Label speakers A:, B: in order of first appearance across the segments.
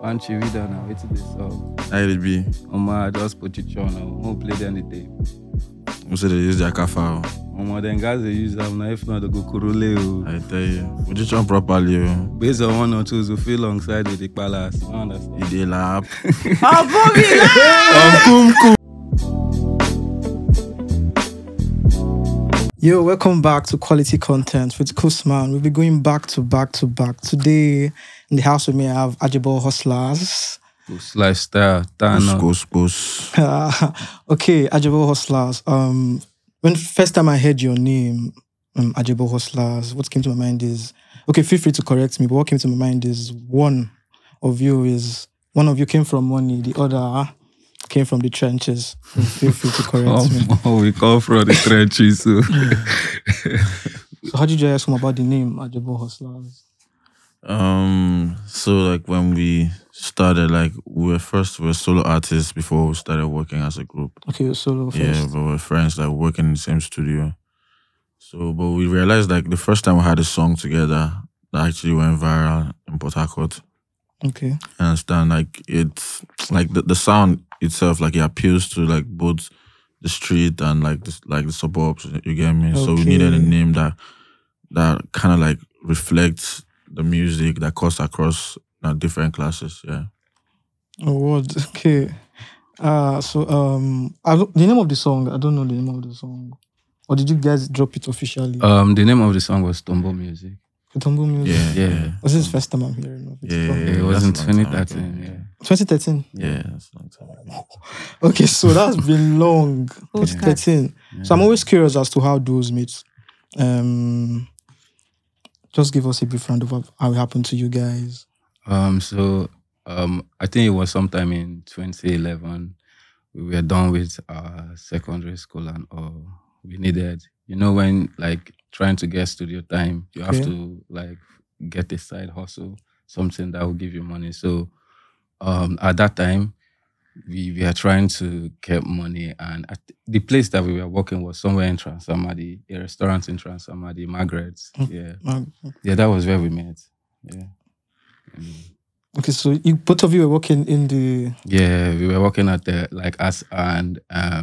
A: One Chivida now, it's this song.
B: How it be?
A: I just put it on now. Won't play the tape.
B: We say they use their kafa.
A: Then guys they use them now. If not, they go kurule.
B: I tell you, we just chant properly.
A: Based on one or two, so feel alongside with the palace. I understand.
B: It lap.
C: Yo, welcome back to Quality Content with Kusman. We'll be going back to back. Today, in the house with me, I have Ajebo Hustlers.
A: Lifestyle,
B: Push.
C: Okay, Ajebo Hustlers. When first time I heard your name, Ajebo Hustlers, what came to my mind is, okay, feel free to correct me, but what came to my mind is one of you came from money, the other came from the trenches. So feel free to correct me.
A: We come from the trenches. So.
C: So how did you guys come about the name Ajebo Hustlers?
B: So like when we started, like we were solo artists before we started working as a group.
C: Okay, you're solo first.
B: Yeah, but we're friends, like working in the same studio. So, but we realized like the first time we had a song together that actually went viral in Port Harcourt.
C: Okay.
B: I understand, like it's like the sound itself, like it appeals to like both the street and like the suburbs. You get me? So we needed a name that kind of like reflects the music that cuts across different classes. Yeah.
C: Oh, what? Okay. The name of the song, I don't know the name of the song. Or did you guys drop it officially?
A: The name of the song was Tombo Music.
C: Tombo Music?
A: Yeah.
C: Was this the first time I'm hearing of it?
B: Yeah,
A: It was in
B: that's a long time
A: 2013.
B: ago.
C: 2013?
B: Yeah, that's a long time ago.
C: Okay, so that's been long.
D: Okay.
C: 2013. So I'm always curious as to how duos meet. Just give us a brief round of how it happened to you guys.
A: I think it was sometime in 2011. We were done with our secondary school and all. We needed, when like trying to get studio time, you have to like get a side hustle, something that will give you money. So at that time, we were trying to get money, and the place that we were working was somewhere in Transamadi, a restaurant in Transamadi, Margaret's. Yeah, that was where we met. Yeah.
C: Okay, so both of you were working in the...
A: Yeah, we were working at the, like us and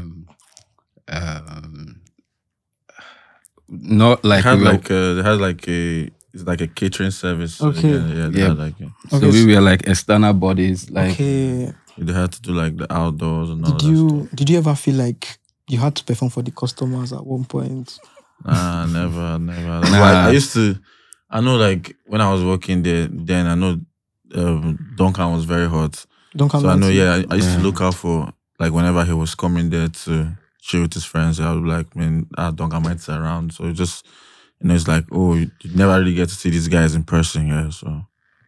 A: not like
B: They
A: we
B: had it's like a catering service.
C: Okay.
B: They had like
A: so we were like external bodies. Like
C: Okay.
B: they had to do like the outdoors and all
C: Did you ever feel like you had to perform for the customers at one point?
B: Nah, never. I know like when I was working there, then I know Duncan was very hot.
C: Duncan,
B: so I know, I used to look out for, like whenever he was coming there to chill with his friends, I would be like, man, Duncan might sit around. So it just, it's like, oh, you never really get to see these guys in person here. So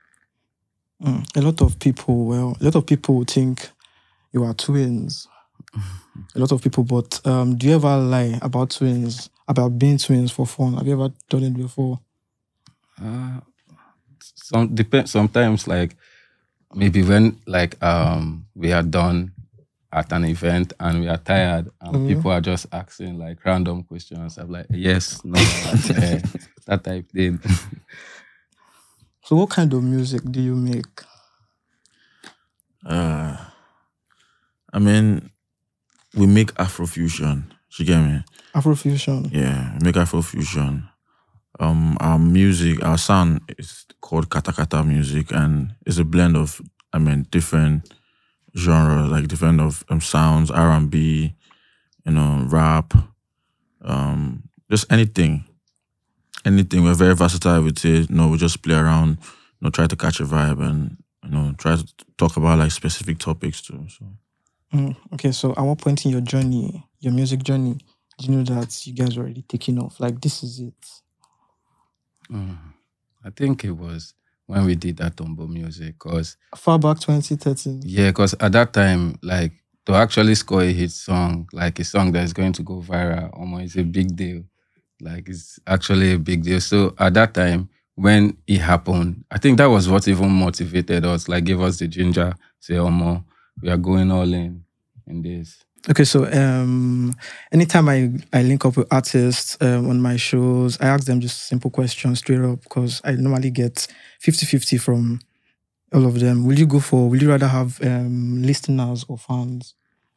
C: a lot of people think you are twins. A lot of people, but do you ever lie about twins, about being twins for fun? Have you ever done it before?
A: Sometimes, like maybe when like we are done at an event and we are tired and people are just asking like random questions. I'm like, yes, no, that type thing.
C: So what kind of music do you make?
B: I mean, we make Afrofusion. You get me?
C: Afrofusion.
B: Yeah, we make Afrofusion. Our music, our sound is called Kata Kata music, and it's a blend of, different genres, like different of sounds, R&B, rap, just anything. We're very versatile with it. We just play around, try to catch a vibe and, try to talk about like specific topics too. So.
C: Okay, so at what point in your music journey, did you know that you guys were already taking off? Like, this is it?
A: I think it was when we did that Tombo Music, because
C: far back 2013.
A: Yeah, because at that time, like to actually score a hit song, like a song that is going to go viral, almost a big deal. Like it's actually a big deal. So at that time, when it happened, I think that was what even motivated us, like gave us the ginger, say, we are going all in this.
C: Okay, so anytime I link up with artists on my shows, I ask them just simple questions straight up, because I normally get 50-50 from All of them. Will you rather have listeners or fans?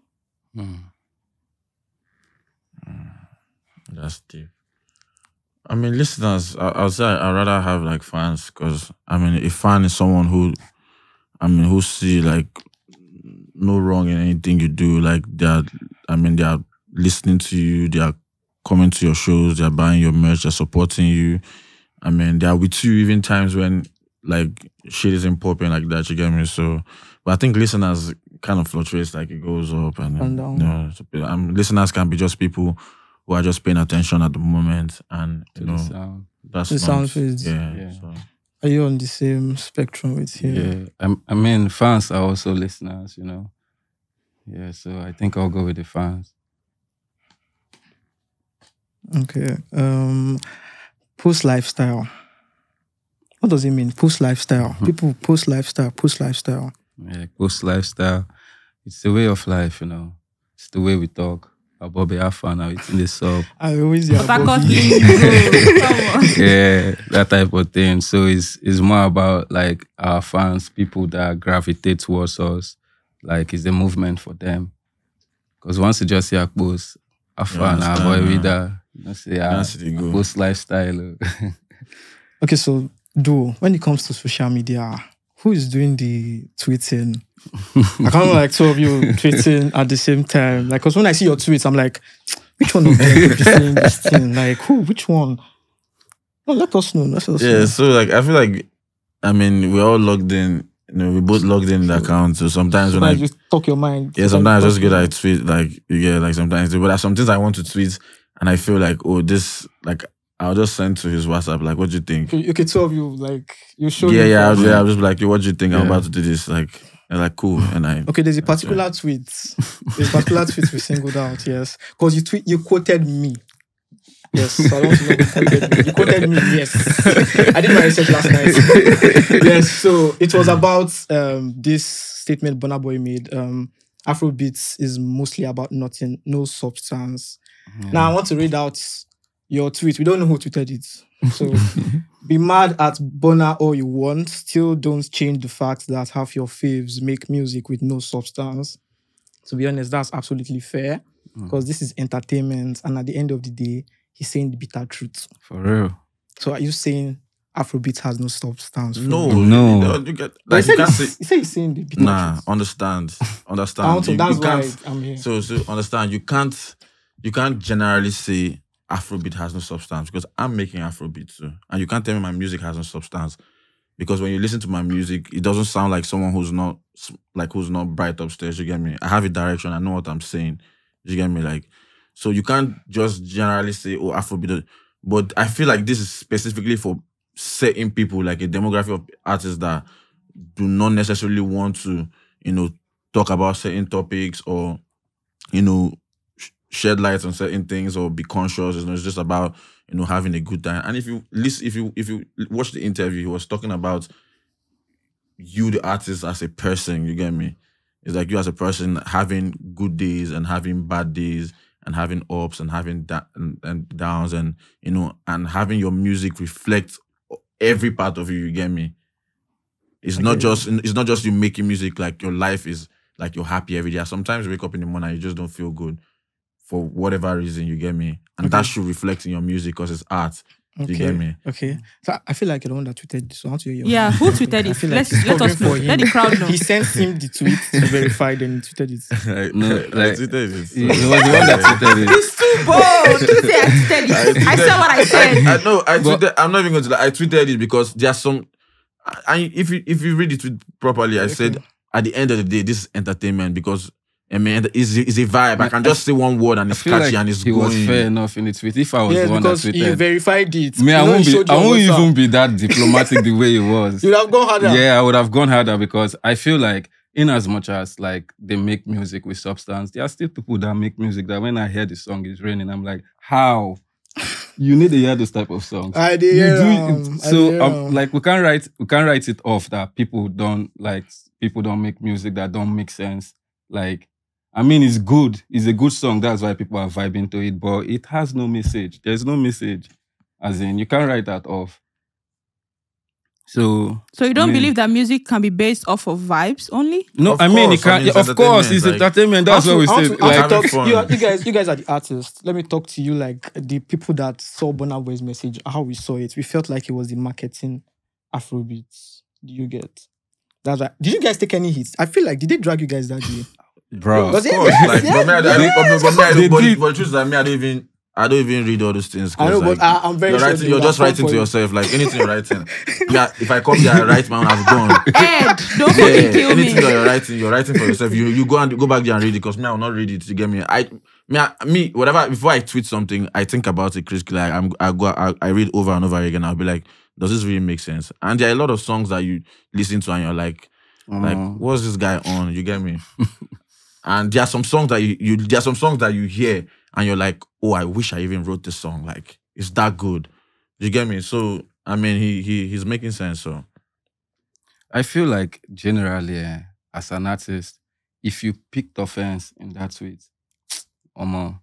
B: That's deep. I mean, listeners, I'll say I'd rather have like fans because I mean, a fan is someone who see like no wrong in anything you do. Like they are listening to you, they are coming to your shows, they are buying your merch, they're supporting you. I mean, they are with you even times when like shit isn't popping like that. You get me? So, but I think listeners kind of fluctuates, like it goes up and
C: down.
B: listeners can be just people who are just paying attention at the moment, and
A: To the sound.
B: that's
C: The
B: not,
C: sound fades.
B: yeah.
A: Yeah.
B: So.
C: Are you on the same spectrum with him?
A: Yeah. I mean, fans are also listeners, you know. Yeah, so I think I'll go with the fans.
C: Okay. Post lifestyle. What does it mean? Post lifestyle. People post lifestyle.
A: Yeah, post lifestyle. It's the way of life, you know. It's the way we talk. Bobby, have fun now. It's in the sub.
C: I always hear
D: But I
C: about
D: can't
C: you.
D: leave. Come on.
A: Yeah, that type of thing. So it's more about like our fans, people that gravitate towards us. Like it's a movement for them. Because once you just see a post, have fun,
B: understand,
A: boy,
B: yeah.
A: with that. You know, say
B: That's the goal.
A: post lifestyle.
C: Okay, so when it comes to social media, who is doing the tweeting? I can't like two of you tweeting at the same time. Like, because when I see your tweets, I'm like, which one of them is saying this thing? Like, who? Which one? No, let us know. Let us
B: Yeah,
C: know.
B: so like I feel like I mean we're all logged in. You know, we both logged in the account. So sometimes when I
C: Sometimes you talk your mind.
B: sometimes I just get like tweet like you get like sometimes, but there's some things I want to tweet and I feel like this like I'll just send to his WhatsApp like what do you think?
C: Okay, two of you, like, you show
B: Yeah,
C: him
B: yeah,
C: first.
B: I'll just be like, yo, what do you think? I'm
A: Yeah.
B: about to do this. Like, and like cool. And I
C: Okay, there's a particular tweet. There's a particular tweet we singled out, yes. Because you quoted me. Yes, so I don't want to know who quoted me. You quoted me, yes. I did my research last night. Yes, so it was about this statement Burna Boy made. Afrobeats is mostly about nothing, no substance. Now I want to read out your tweet. We don't know who tweeted it. So be mad at Burna all you want. Still don't change the fact that half your faves make music with no substance. To be honest, that's absolutely fair. Because this is entertainment, and at the end of the day, he's saying the bitter truth.
A: For real.
C: So are you saying Afrobeat has no substance?
B: no,
A: No.
B: you get
C: But
B: like you can't say
C: he said he's saying the bitter
B: nah,
C: truth.
B: understand.
C: That's
B: You
C: why
B: can't
C: I'm here.
B: so understand you can't generally say Afrobeat has no substance because I'm making Afrobeat too. And you can't tell me my music has no substance. Because when you listen to my music, it doesn't sound like someone who's not bright upstairs. You get me? I have a direction. I know what I'm saying. You get me? Like, so you can't just generally say, "Oh, Afrobeat." But I feel like this is specifically for certain people, like a demographic of artists that do not necessarily want to, talk about certain topics or, shed light on certain things or be conscious. It's just about having a good time. And if you listen, if you watch the interview, he was talking about you, the artist, as a person. You get me? It's like you as a person having good days and having bad days and having ups and having and downs and and having your music reflect every part of you. You get me? It's not just you making music like your life is like you're happy every day. Sometimes you wake up in the morning and you just don't feel good for whatever reason. You get me? And that should reflect in your music because it's art. Do you get me?
C: Okay. So I feel like you're the one that tweeted this. So I want to hear your
D: Yeah, who tweeted
C: I
D: it?
C: feel like
D: Let
C: it's
D: us
C: covering
D: know.
C: for him.
D: Let the crowd know.
C: He sent him the tweet to verify, then he tweeted it.
A: No,
B: I
A: like-
B: tweeted it.
A: He was the one that tweeted it.
D: It's too bold. You say I tweeted it. I said what I said.
B: I know. I tweeted. I'm not even going to lie. I tweeted it because there's some. And if you read the tweet properly, I said at the end of the day, this is entertainment because I mean it's a vibe. I can just say one word and
A: I
B: it's
A: feel
B: catchy
A: like
B: and it's
A: he
B: going.
A: was fair enough in the tweet. If I was
C: Yes,
A: the one that
C: because he
A: tweeted,
C: verified it.
A: me, I
C: You know,
A: won't
C: he showed you on WhatsApp.
A: even be that diplomatic the way he was.
C: You'd have gone harder.
A: Yeah, I would have gone harder because I feel like in as much as like they make music with substance, there are still people that make music that when I hear the song is raining, I'm like, how? You need to hear those type of songs.
C: I did.
A: You do
C: I
A: it.
C: did,
A: So like we can't write it off that people don't make music that don't make sense. Like, I mean, it's good. It's a good song. That's why people are vibing to it. But it has no message. There's no message. As in, you can't write that off. So
D: So you don't
A: I mean-
D: believe that music can be based off of vibes only?
A: No,
B: Of
A: I mean,
B: course,
A: it can.
B: it's
A: Of course, it's
B: entertainment,
A: entertainment. That's what we
C: I
A: said.
C: want to
B: Having
C: talk,
B: fun.
C: you guys are the artists. Let me talk to you like the people that saw Burna Boy's message, how we saw it. We felt like it was the marketing Afrobeats. Do you get? That's right. Did you guys take any hits? I feel like, did they drag you guys that day?
A: bro.
C: Was
B: Of
C: it?
B: course,
C: Yes,
B: like,
C: yes,
B: but me, I
C: yes.
A: They
B: but
A: did.
B: the truth is that me, I don't even read all those things. 'Cause,
C: I know,
B: like,
C: but I'm very
B: you're
C: sure
B: writing,
C: they
B: you're
C: would
B: just
C: have come
B: writing
C: for
B: to
C: you.
B: yourself. Like anything you're writing. Yeah, if I come here, I write my own. I've gone.
D: Ed, don't
B: Yeah,
D: fucking kill
B: anything
D: me.
B: that you're writing for yourself. You go back there and read it because me, I will not read it. You get me? Me, whatever. Before I tweet something, I think about it critically. Like, I read over and over again. I'll be like, does this really make sense? And there are a lot of songs that you listen to and you're like, what's this guy on? You get me? And there are some songs that there are some songs that you hear and you're like, oh, I wish I even wrote this song. Like, it's that good. You get me? So I mean, he's making sense. So
A: I feel like generally, as an artist, if you picked offense in that tweet, Omo.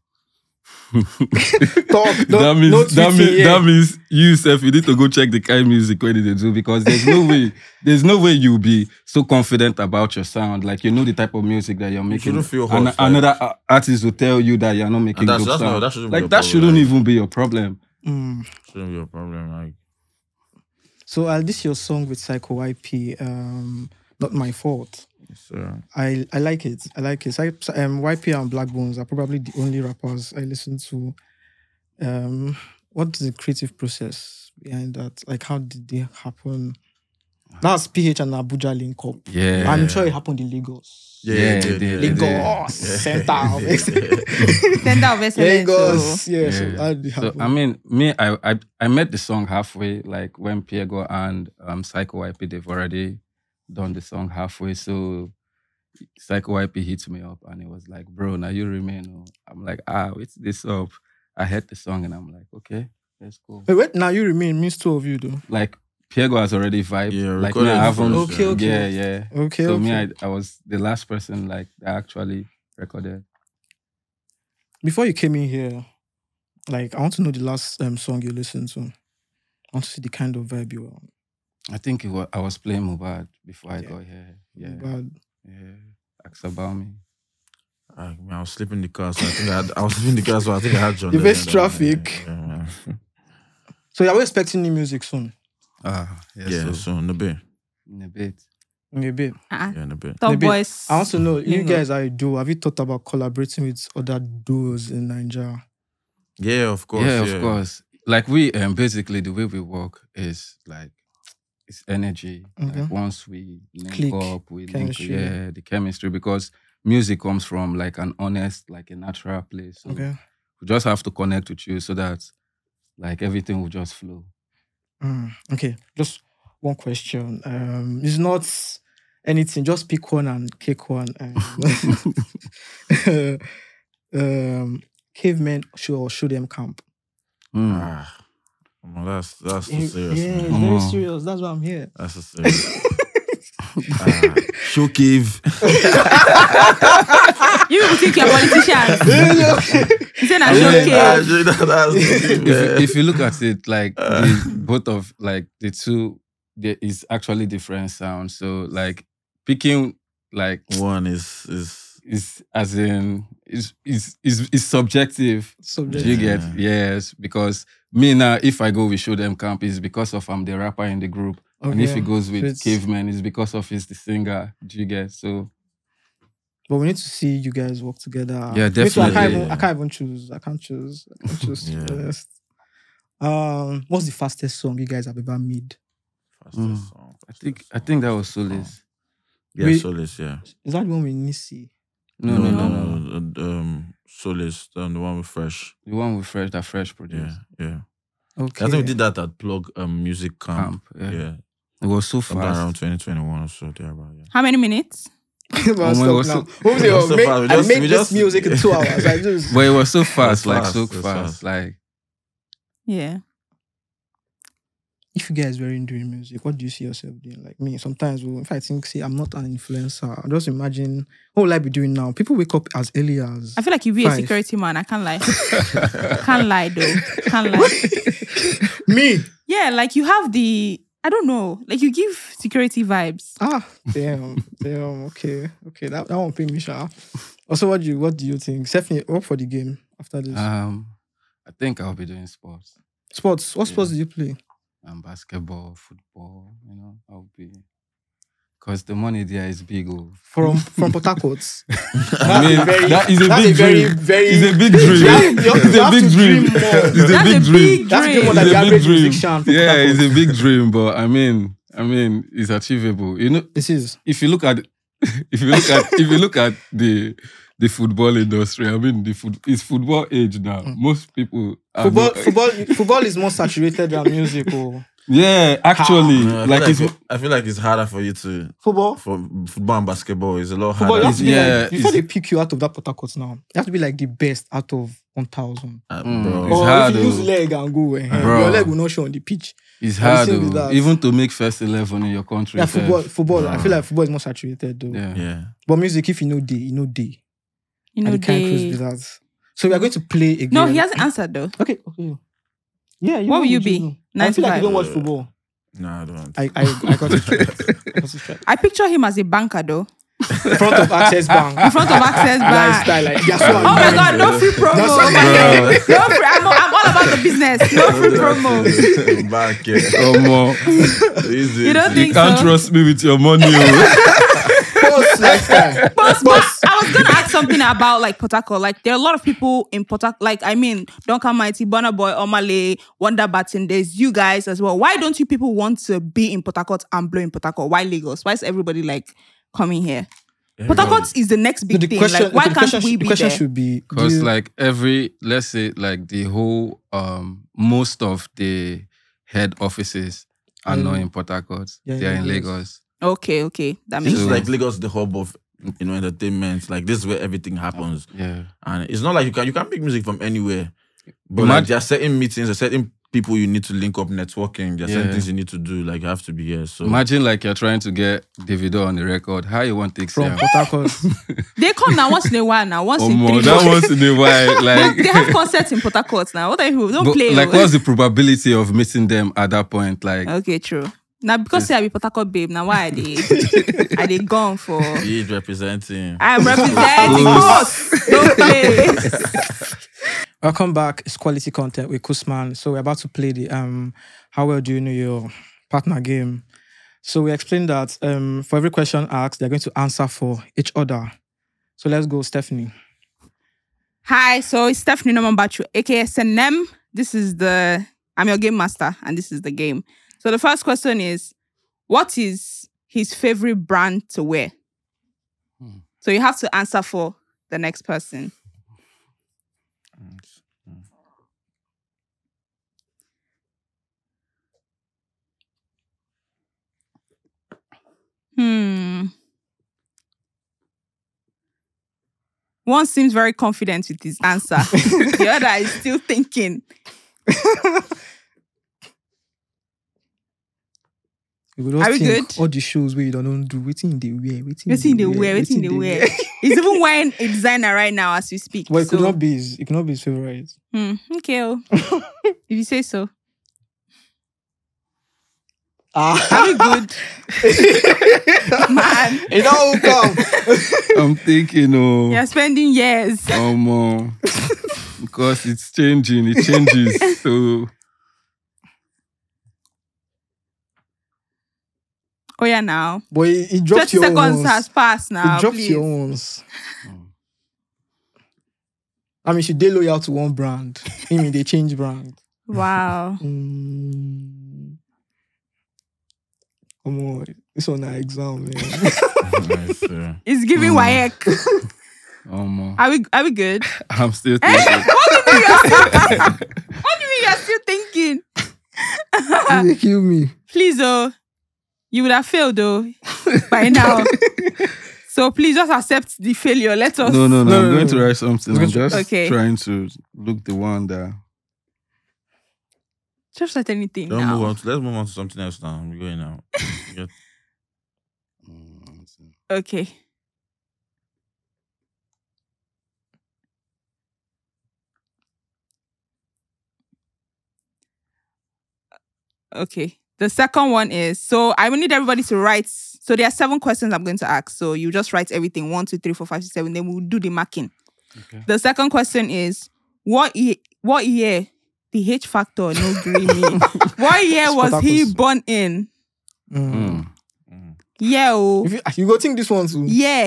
C: Talk,
A: that means
C: no
A: that
C: tweeting,
A: means
C: yeah.
A: that means you self you need to go check the kind of music where they do because there's no way you'll be so confident about your sound. Like you know the type of music that you're making.
B: shouldn't feel hot,
A: and
B: like-
A: another artist will tell you that you're not making
B: And
A: dope
B: that's
A: sound.
B: that shouldn't be
A: Like
B: your
A: that
B: problem,
A: shouldn't
B: like-
A: even be your problem.
B: shouldn't be a problem. Like,
C: So this is your song with Psycho YP. Not my fault.
B: so
C: I like it. I like it. YP and Black Bones are probably the only rappers I listen to. What's the creative process behind that? Like, how did they happen? That's PH and Abuja link up.
A: Yeah.
C: I'm sure it happened in Lagos.
A: Yeah,
B: it
A: it did.
C: Lagos, center of
D: Center of excellence.
C: Lagos. Yeah, so
A: Yeah.
C: how did it
A: So
C: happen?
A: I mean, I met the song halfway, like when Piego and Psycho YP they've already done the song halfway. So Psycho YP hits me up and it was like, bro, now you remain. Oh. I'm like, what's this up? I heard the song and I'm like, okay, let's go.
C: Wait, now you remain means two of you though.
A: Like Piego has already vibed.
B: Yeah,
A: like
B: recorded
A: me, I
B: it
A: haven't.
B: first,
C: Okay, okay.
A: Yeah.
C: Okay,
A: So
C: okay.
A: me, I was the last person like that actually recorded.
C: Before you came in here, like I want to know the last song you listened to. I want to see the kind of vibe you were on.
A: I think I was playing Mubad before I
C: Yeah.
A: got here. Yeah.
C: But
A: Ask about me.
B: I was sleeping in the car, so I was sleeping in the car, so I think I had John.
C: You
B: Lennon
C: faced
B: on.
C: traffic.
B: Yeah, man.
C: so are we expecting new music soon?
B: Yeah, so in a bit.
A: In a bit.
C: In a bit.
B: Yeah, in a bit.
D: Top
C: Maybe-
D: boys.
C: I want to know, you
D: You know.
C: guys are a duo. Have you thought about collaborating with other duos in Nigeria?
B: Yeah, of course.
A: Yeah, of course. Like we basically the way we work is like it's energy.
C: Mhm.
A: Like once we link
C: Click,
A: up, we
C: chemistry.
A: link the chemistry because music comes from like an honest, like a natural place. So
C: Okay.
A: we just have to connect with you so that like everything will just flow.
C: Okay. Just one question. It's not anything. Just pick one and kick one. Cavemen show them camp.
A: Mm.
B: That's too serious.
C: Yeah,
B: man.
C: it's very serious. That's why I'm here.
B: That's too serious. Show cave.
D: You people think you're politicians. You say na
A: Yeah,
D: showcase.
A: If you look at it, like both of like the two, there is actually different sounds. So like picking like
B: One is
A: as in is subjective.
C: Subject.
A: Do you get? Yes, because me now, if I go with Show Them Camp, it's because of I'm the rapper in the group. And if
C: Okay.
A: he goes
C: So
A: with
C: it's-
A: Caveman, it's because of he's the singer. Do you get? So
C: But we need to see you guys work together.
A: Yeah,
C: Me too, I
A: definitely.
C: can't even choose. I can't choose. To
B: Yeah.
C: be honest. What's the fastest song you guys have ever made?
B: fastest song.
A: I think that was Solis.
B: Yeah,
C: We-
B: Solace, yeah.
C: Is that the one with Nisi?
A: No.
B: Solace, the one with Fresh.
A: The one with Fresh produced.
B: Yeah.
C: Okay.
B: I think we did that at Plug Music Camp.
A: Camp. Yeah.
B: Yeah.
A: It was so
B: Sometime around
A: fast.
B: 2021 or so, there about, yeah.
D: How many minutes?
C: But
A: Oh,
C: stop
A: it was
C: now.
A: so-
C: What was it?
B: was so
C: Make-
B: fast. We
C: I
B: just-
C: made
B: we
C: this
B: just-
C: music in 2 hours. I just
A: But it was so fast, like
B: fast,
A: so
B: it was
A: fast.
B: fast.
A: Like
D: Yeah.
C: if you guys weren't doing music, what do you see yourself doing? Like me, sometimes if I think, say, I'm not an influencer, I just imagine what will I be doing now? People wake up as early as
D: I feel like you'd be a
C: 5.
D: security man. I can't lie. Can't lie though. Can't lie.
C: me.
D: Yeah, like you have the I don't know. Like you give security vibes.
C: Damn. Okay. That one pay me, sha. Also, what do you think? Stephanie, what for the game after this?
A: I think I'll be doing sports.
C: Sports. What sports
A: yeah.
C: do you play?
A: Basketball, football, I'll be because the money there is big. Oh.
C: From Port Harcourt.
A: I mean, that is a
C: That's
A: big
C: a very,
A: dream.
C: very.
A: It's a big dream.
C: It's
A: a big dream. It's a
D: That's
A: big
D: a
A: dream.
D: big
C: That's
D: dream.
C: more than
A: It's
C: the
A: a big
C: average
A: dream.
C: musician. from
A: Yeah,
C: Port
A: it's
C: Harcourt.
A: a big dream, but I mean, it's achievable.
C: This is.
A: If you look at the football industry, I mean, it's football age now. Most people have
C: Football is more saturated than music. Oh.
A: Yeah, actually,
B: No, I feel like it's harder for you to
C: Football.
B: for football and basketball. It's a lot
C: Football, you
B: harder.
C: have to be
A: Yeah,
C: like, before
A: it's-
C: they pick you out of that Port Harcourt now, you have to be like the best out of 1,000.
B: Bro.
A: It's
C: Or
A: hard,
C: if you use
A: though.
C: leg and go,
A: Bro.
C: your leg will not show on the pitch.
A: It's
C: Have you
A: hard,
C: seen with
A: though.
C: that?
A: Even to make first 11 in your country.
C: Yeah,
A: sef.
C: football. I feel like football is more saturated though.
A: Yeah.
B: Yeah.
C: But music, if you know day, you know day.
D: You know,
C: And the kind cruise
D: they...
C: wizards. So we are going to play again.
D: No, he hasn't answered though.
C: Okay. Yeah.
D: What
C: know
D: will you
C: what
D: be?
C: know. I feel like
D: 95.
C: you don't watch football.
B: No, I don't.
C: I got it straight.
D: I picture him as a banker though.
C: In front of Access Bank.
D: In front of Access Bank.
C: Lifestyle, like, yeah, so
D: Oh my God, no free promo.
C: That's
D: Oh
C: what
D: my
C: I'm
D: God. No free, I'm all about the business. No free promo.
B: Back, yeah. Easy.
D: You don't
A: You
D: think
A: can't
D: so?
A: trust me with your money.
C: Post lifestyle.
D: But I was gonna ask something about like Port Harcourt. Like there are a lot of people in Port Harcourt. Like I mean, Duncan Mighty, Burna Boy, Omale, Wonder Batten. There's you guys as well. Why don't you people want to be in Port Harcourt and blow in Port Harcourt? Why Lagos? Why is everybody like coming here? Port Harcourt is the next big thing. Like why can't we
C: the
D: be
C: question
D: there?
C: should be
A: Because
C: do you-
A: like let's say like the whole most of the head offices are not in Port Harcourt.
C: Yeah,
A: They're
C: yeah,
A: in
C: yes.
A: Lagos.
D: Okay, that makes
B: This is
D: sense.
B: like Lagos, the hub of entertainment. Like this is where everything happens.
A: Yeah.
B: And it's not like you can make music from anywhere. But
A: Imag-
B: like there are certain meetings, there are certain people you need to link up networking. There are certain
A: Yeah.
B: things you need to do. Like you have to be here. So
A: Imagine like you're trying to get Davido on the record. How you want to take
C: from
A: Sam?
C: Port Harcourt.
D: They come now once in a while now. Once in 3
A: Omo, that
D: months.
A: once in a while. Like,
D: They have concerts in Port Harcourt now. What are you? Don't
A: but,
D: play.
A: like
D: oh.
A: what's the probability of meeting them at that point? Like,
D: Okay, true. Now because say I be Port Harcourt babe. Now why are they? Are they gone for?
B: he's representing.
D: I'm representing us. Don't play.
C: Welcome back. It's quality content with Kusman. So we're about to play the how well do you know your partner game. So we explained that for every question asked, they're going to answer for each other. So let's go, Stephanie.
D: Hi, so it's Stephanie Nomambachu, aka SNM. I'm your game master, and this is the game. So the first question is, what is his favorite brand to wear? So you have to answer for the next person. One seems very confident with his answer. The other is still thinking. Are we good?
C: All the shows where you don't do, waiting they wear,
D: Waiting they wear. He's even wearing a designer right now as we speak.
C: Well, it could
D: So,
C: not be his favorite.
D: okay. If you say so.
C: Ah,
D: Are we good? Man,
C: it all come.
A: I'm thinking,
D: you're spending years.
A: because it's changing, it changes. So
D: Oh yeah, now.
C: Boy, it dropped
D: 30
C: your
D: seconds
C: ones.
D: has passed now.
C: It dropped
D: please.
C: your ones. I mean, she they loyal to one brand. I mean, they change brand.
D: Wow.
C: Come on, this one an exam, man.
B: Nice,
D: It's giving WAEC. Are we good?
A: I'm still thinking.
D: What do you mean you're still thinking?
C: They kill me.
D: Please, you would have failed though by now. So please just accept the failure. Let us.
A: No, I'm
C: no,
A: going
C: no.
A: to write something. I'm just
D: Okay.
A: trying to look the one that.
D: Just write anything
B: Let's
D: now.
B: move on to something else now. We're going now. Get-
D: Okay. Okay. The second one is, so I will need everybody to write. So there are 7 questions I'm going to ask. So you just write everything, 1, 2, 3, 4, 5, 6, 7. Then we'll do the marking.
A: Okay.
D: The second question is, what year the H factor no green me? What year was he
C: Spartacus.
D: born in?
A: Mm.
D: Yeah, oh.
C: If you go think this one too.
D: Yeah.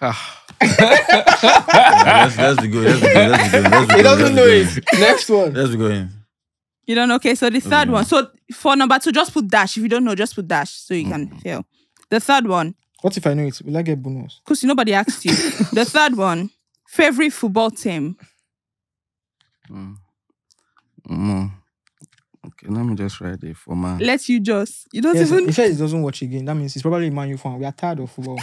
B: Let's be good.
C: He doesn't know it. Next one.
B: Let's be going.
D: You don't know? Okay, so the third one. So for number 2, just put dash. If you don't know, just put dash so you can fail. The third one,
C: What if I know it? Will I get bonus?
D: because nobody asked you. The third one, favorite football team.
A: Okay, let me just write it for my.
D: Let you just. You don't
C: Yes,
D: even.
C: if he doesn't watch again, that means he's probably a Man U fan. We are tired of football.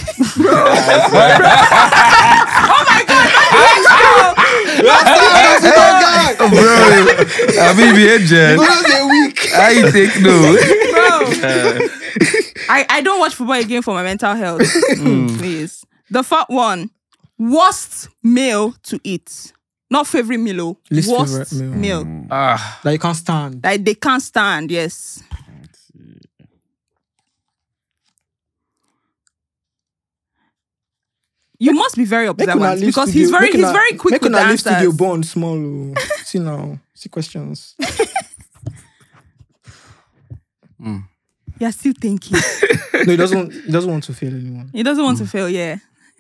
A: I mean, be agent. I take no.
D: Bro. I don't watch football again for my mental health. Please. The fourth one, worst meal to eat. Not favorite meal. Oh.
C: Least
D: Worst
C: favorite meal.
D: meal.
C: That you can't stand.
D: Like they can't stand, yes. You must be very observant because he's very quick with the
C: leave studio
D: answers.
C: bond small. Oh. See now. See questions.
D: You're still thinking.
C: No, he doesn't want to fail anyone.
D: He doesn't want to fail, yeah.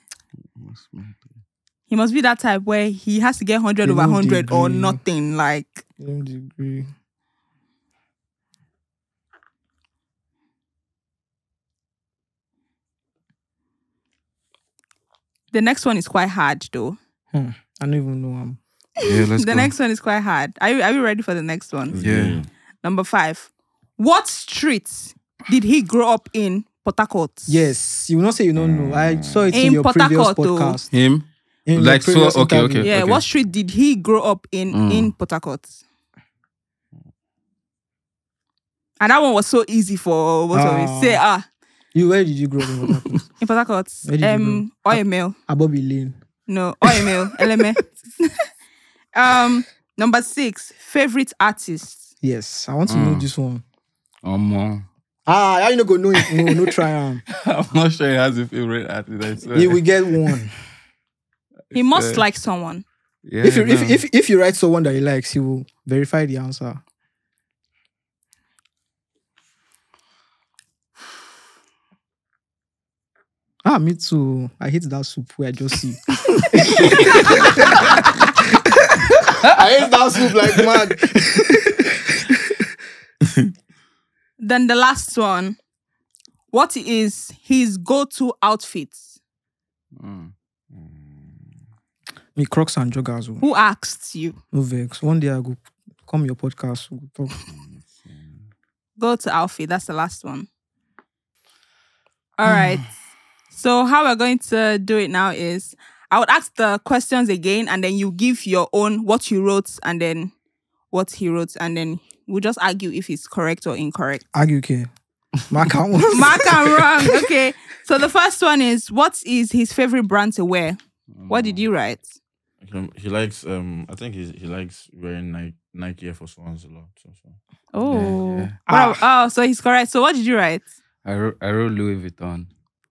D: He must be that type where he has to get 100 over 100 or
C: degree.
D: nothing. Like,
C: Same degree.
D: the next one is quite hard though.
C: I don't even know.
A: Yeah, let's
D: The
A: go.
D: next one is quite hard. Are you ready for the next one?
A: Yeah.
D: Number 5. What street did he grow up in? Port Harcourt.
C: Yes, you will not say you don't know. I saw it in
D: In
C: your
D: Port
C: previous
D: Harcourt, though.
C: podcast.
A: Him?
C: In your
A: Like, so,
C: previous
A: okay,
C: interview.
A: okay.
D: Yeah, what street did he grow up in Port Harcourt? And that one was so easy for both of us. Say
C: Where did you grow up in Port Harcourt?
D: in Port Harcourt.
C: Where did you grow
D: Oyemel.
C: Abobi Lane.
D: No, Oyemel. LMA. Number 6, favorite artist.
C: Yes, I want to know this one. How you not go know it? No try am.
A: I'm not sure he has a favorite artist. I swear.
C: He will get one.
D: He must like someone.
A: Yeah,
C: If you write someone that he likes, he will verify the answer. Me too. I hate that soup where I just see. I hate that soup like mad.
D: Then the last one. What is his go-to outfit?
C: Me Crocs and joggers. Oh.
D: Who asked you?
C: No vex. One day I go come your podcast. We'll talk.
D: Go-to outfit. That's the last one. All right. So how we're going to do it now is I would ask the questions again and then you give your own what you wrote and then what he wrote and then we'll just argue if it's correct or incorrect.
C: Argue, okay. Mark and one.
D: Mark and wrong. Okay. So the first one is what is his favorite brand to wear? What did you write?
B: He likes. I think he likes wearing Nike Air Force Ones a lot. So.
D: Oh.
A: Yeah.
D: Oh, so he's correct. So what did you write?
A: I wrote Louis Vuitton.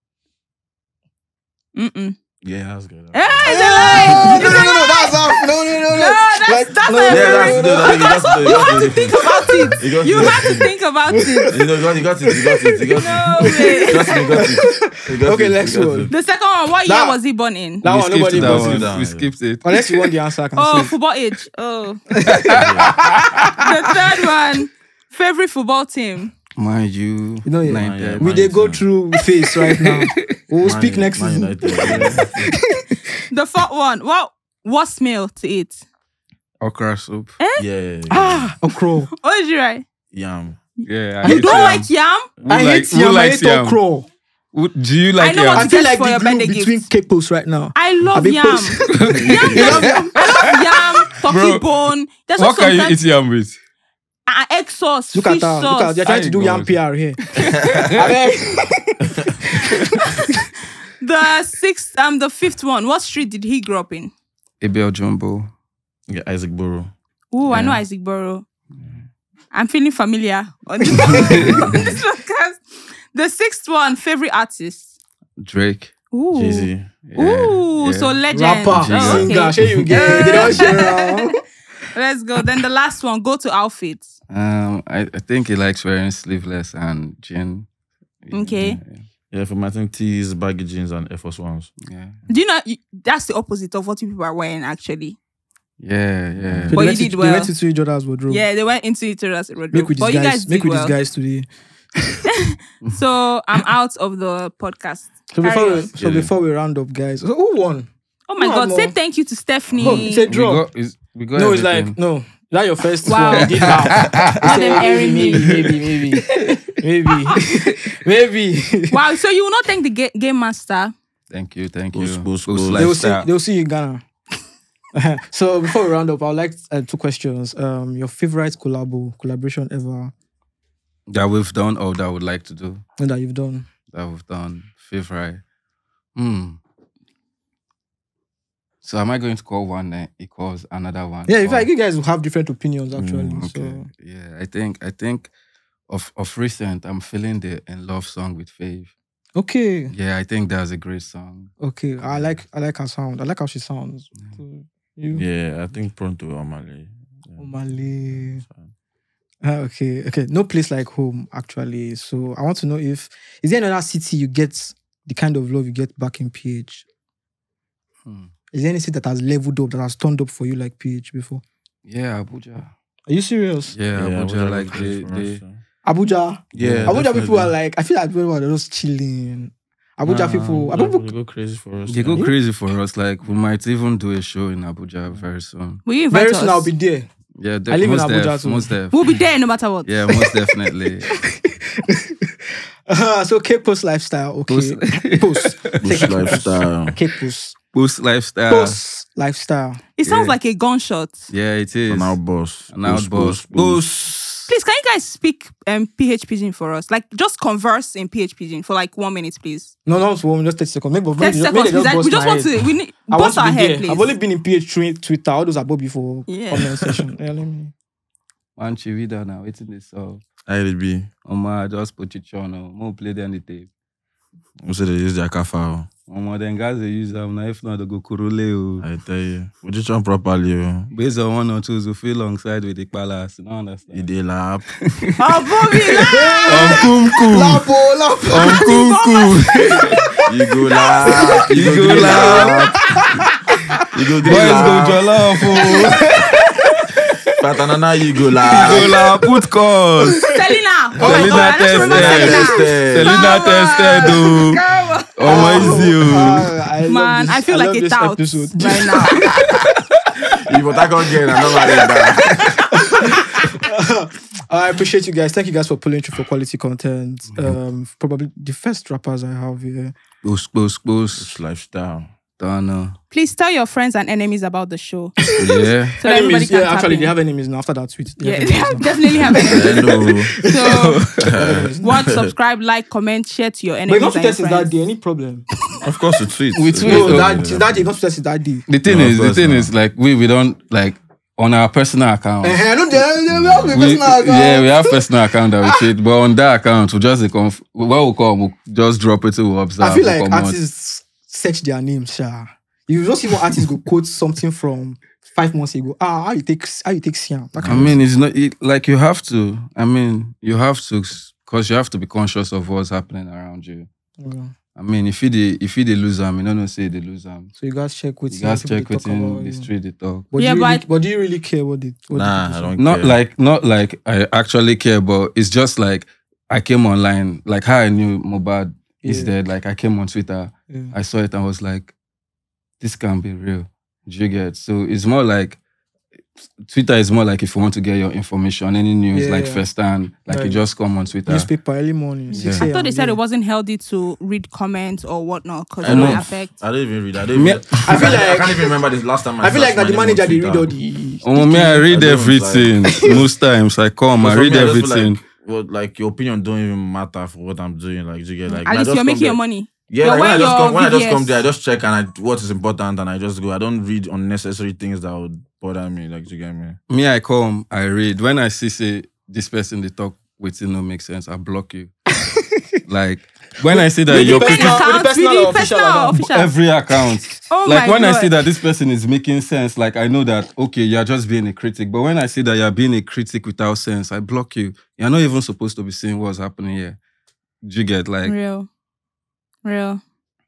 D: Mm-mm.
B: Yeah, that's good.
D: Hey, it's a lie.
C: No, that's off. No.
D: That's not your favorite. You have to think about it. You have to think about it.
B: You got it.
D: No way.
B: Trust me, you got it.
C: Okay, next one.
D: The second one, what year was he born in?
C: That one, nobody
A: that
C: knows
A: one.
C: it.
B: down.
A: We skipped it.
C: Unless you want the answer, I can
D: Oh,
C: say.
D: football age. Oh. The third one, favorite football team.
A: Mind you,
C: You know, yeah.
A: 9:30.
C: We they go through face right now. We'll speak next
B: Man
C: season.
B: United, yeah.
D: The fourth one, what's meal to eat?
A: Okra soup.
B: Yeah.
C: Okro.
D: What did you write?
B: Yam.
A: Yeah,
D: You
A: hate
D: don't
A: yam.
D: like yam?
C: I hate yam. I hate okro.
A: Do you like
D: I know
A: yam?
C: I
D: what-
C: feel
D: Just
C: like
D: for
C: the
D: your
C: glue
D: birthday
C: between
D: gift.
C: capos right now.
D: I love
C: been
D: yam.
C: post-
D: I love yam, turkey
A: Bro,
D: bone. There's
A: What
D: also
A: can you
D: sometimes
A: eat yam with?
D: egg sauce,
C: Look
D: fish
C: at that.
D: sauce.
C: Look at they're trying
A: My
C: to do yam
A: God.
C: PR here.
D: The fifth one. What street did he grow up in?
A: Abel Jumbo.
B: Yeah, Isaac Borough.
D: Oh, I know
A: Yeah.
D: Isaac Borough. I'm feeling familiar on this podcast. The sixth one, favorite artist.
A: Drake.
D: Ooh.
B: Jay-Z.
D: Ooh, so legend.
C: Rapper,
D: Oh,
C: singer,
D: okay.
C: share you get. They don't share.
D: Let's go. Then the last one, go to outfits.
A: I think he likes wearing sleeveless and jean.
D: Okay.
B: Yeah, for my think tees, baggy jeans, and Air Force Ones.
A: Yeah.
D: Do you know that's the opposite of what you people are wearing actually?
A: Yeah.
D: But you did well.
C: They went into each other's wardrobe.
D: Yeah, they went into each other's wardrobe.
C: Make with
D: But
C: these
D: you
C: guys.
D: guys
C: Make
D: did
C: with
D: well.
C: these guys today.
D: So I'm out of the podcast.
C: So
D: Carry on.
C: before we round up, guys. So who won?
D: Oh my
C: Come
D: God!
C: on.
D: Say thank you to Stephanie.
C: Oh, it's a draw.
A: We got
C: No, it's
A: everything.
C: like no. That your first
D: Wow.
C: one. You did half.
D: Not them airing me.
C: Maybe.
D: Wow! So you will not thank the game master.
A: Thank you.
B: Boost,
A: Boost
B: boost.
A: lifestyle.
C: They'll see you in Ghana. So before we round up, I'd like two questions. Your favorite collaboration ever
A: That we've done or that I would like to do.
C: that you've done.
A: That we've done. Favorite. So am I going to call one that equals another one?
C: Yeah, in
A: Or-
C: fact, you guys will have different opinions actually.
A: Okay.
C: So
A: Yeah, I think of recent, I'm feeling the In Love song with Fave.
C: okay.
A: Yeah, I think that's a great song.
C: Okay. I like her sound. I like how she sounds. So, you
B: Yeah, I think Pronto Omale.
C: Omale. Okay. No place like home, actually. So I want to know is there another city you get the kind of love you get back in PH?
A: Hmm.
C: Is there any city that has leveled up, that has turned up for you like PH before?
A: Yeah, Abuja.
C: Are you serious?
A: Yeah, Abuja, like
B: was
A: they,
B: crazy for us,
C: Abuja?
B: yeah,
C: Abuja people are
B: definitely.
C: like, I feel like people are just chilling. Abuja people,
B: Nah,
C: Abuja people,
B: they go crazy for us.
A: they go
B: yeah.
A: crazy for us. Like we might even do a show in Abuja very soon.
D: Will you invite
C: very
D: us?
C: soon I'll be there.
A: Yeah,
C: I live in
A: most
C: Abuja too.
A: Most def.
D: We'll be there no matter what.
A: Yeah, most definitely.
C: So K-Post lifestyle, okay.
A: Post-
C: Post.
B: Bush lifestyle.
C: K-Post.
A: Post lifestyle.
C: Post lifestyle.
D: It sounds
A: Yeah.
D: like a gunshot.
A: Yeah, it is.
B: An outboss.
A: An outboss. Boost.
D: Please, can you guys speak PH Pidgin for us? Like, just converse in PH Pidgin for like 1 minute, please.
C: No, not 1 minute, just 30 seconds. Maybe
D: 30 seconds, please. Like, we just want to. We need
C: I want
D: bust
C: to
D: our
C: be
D: head,
C: there.
D: please.
C: I've only been in PH Twitter. All those are Bobby for
D: Yeah.
C: comment section. Yeah, let me.
A: One chivida now, waiting this so.
B: IDB.
A: Oma just put it on. More play than the tape.
B: We say they use their kafa.
A: Oma then guys they use them now. If not, they go kurule.
B: I tell you. We just chant properly. Oh.
A: Based on one or two, who feel alongside with the palace. You don't understand.
B: You dey lap.
D: Oh, Bobby,
C: Lapo.
B: You go lap.
A: You go lap.
B: You go
A: Boys go
B: lap.
A: jollof.
B: Patanana, you go lap.
A: Go la put calls.
D: Selena. Oh my
A: Selena
D: God, I just remember
A: tested. Selena tested. Oh,
D: Come
A: oh my easy.
C: I love
D: Man,
C: this-
D: I feel
C: love
D: like a
C: this
D: tout
C: episode.
D: right now.
B: You but I can't get that.
C: I appreciate you guys. Thank you guys for pulling through for quality content. Probably the first rappers I have here.
A: Boost.
B: Bush lifestyle.
A: Don't know.
D: Please tell your friends and enemies about the show.
A: Yeah.
D: So that everybody
C: Enemies,
D: can
C: yeah,
D: tap
C: actually,
D: in.
C: they have enemies now after that tweet. They
D: Yeah,
C: have
D: they
C: enemies
D: have,
C: now.
D: definitely have enemies.
B: Hello.
D: So, watch, subscribe, like, comment, share to your
C: But
D: enemies
C: you not
D: and
C: to test
D: your
C: is that
D: friends.
C: day. Any problem?
B: Of course, we tweet.
A: We tweet.
C: No,
A: Oh,
C: that day. Not to test is that day.
A: The thing
B: No,
A: is,
B: of
A: the
B: course
A: thing
B: not.
A: is, like we don't like on our personal account.
C: I know they have a
A: We,
C: personal account.
A: yeah, we have personal account that we treat, but on that account, we just what we come, we just drop it to observe.
C: I feel
A: we
C: like
A: come out.
C: artists search their names, sha. You just see one artist go quote something from 5 months ago. How you take Siam? That
A: I
C: kind of
A: mean, it's not like you have to. I mean, you have to because you have to be conscious of what's happening around you.
C: thing.
A: I mean, if you dey lose them, you don't say they lose them.
C: So you guys check with
A: You guys
C: people
A: check
C: they talk
A: within
C: about
A: the
C: you.
A: street they talk.
C: But,
D: Yeah,
C: do you really,
D: but-
C: but do you really care what they
B: Nah,
C: people
B: I
C: say?
B: don't
A: Not
B: care.
A: like I actually care, but it's just like I came online, like how I knew Mohbad is
C: Yeah.
A: dead. Like I came on Twitter,
C: Yeah.
A: I saw it and was like, this can't be real. Do you get? So it's more like Twitter is more like if you want to get your information, any news,
C: Yeah,
A: like
C: yeah.
A: first hand, like you
C: Right.
A: just come on Twitter.
C: Newspaper early morning.
A: Yeah.
C: 6
D: I thought they said
C: a.m.,
D: it wasn't healthy to read comments or whatnot because
B: I
D: it
B: know.
D: might affect.
B: I don't even read. I don't
A: Me-
B: even,
C: I feel
B: I
C: like-
B: can't even remember this last time
C: I feel like
B: searched
C: that the
B: my name
C: manager
B: on
C: they read all
B: Twitter.
C: the.
A: Oh, me, I read
B: I don't
A: everything. Most times I come, I
B: For
A: read
B: me, just feel
A: everything.
B: Like, well, like your opinion don't even matter for what I'm doing. Like, you get like
D: At
B: I
D: least
B: just
D: you're
B: come
D: making your
B: there-
D: money.
B: Yeah,
D: You're
B: like
D: wearing
B: when I just
D: your
B: come there, I
D: VVS.
B: just check and what is important and I just go. I don't read unnecessary things that would bother me. Like, you get me?
A: Me, I come, I read. When I see say this person they talk with no make sense, I block you. Like when I see that you're
C: With the
A: critical
C: personal-
D: Personal,
C: or official account?
D: official.
A: every account.
D: Oh
A: Like
D: my
A: when I
D: God.
A: see that this person is making sense, like I know that okay, you're just being a critic. But when I see that you're being a critic without sense, I block you. You're not even supposed to be seeing what's happening here. Do you get like
D: Real.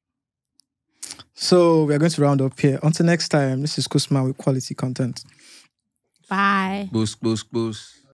C: So we are going to round up here. Until next time, this is Kusma with quality content.
D: Bye.
A: boost?